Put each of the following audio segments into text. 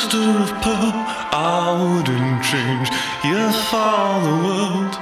sister of pearl, I wouldn't change you for the world.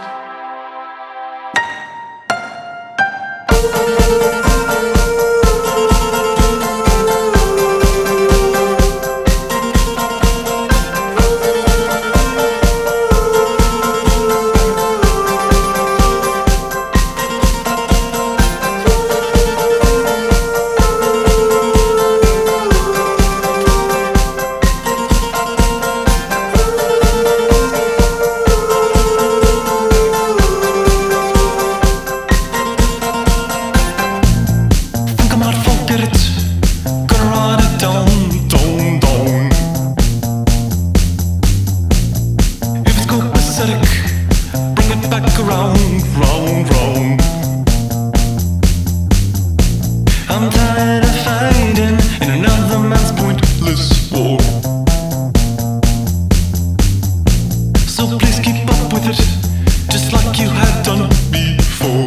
Bring it back around, round, round. I'm tired of fighting in another man's pointless war. So please keep up with it, just like you had done before.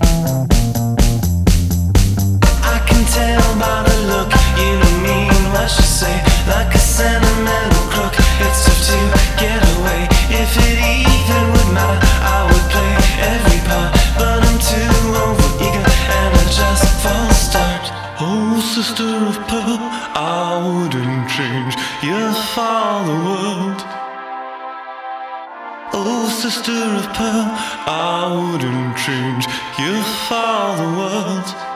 I can tell by the look you don't mean what you say, like a sentimental crook. It's tough to get away. If it even would matter, I would play every part, but I'm too overeager and I just fall start. Oh, sister of pearl, I wouldn't change you for the world. Oh, sister of pearl, I wouldn't change you for the world.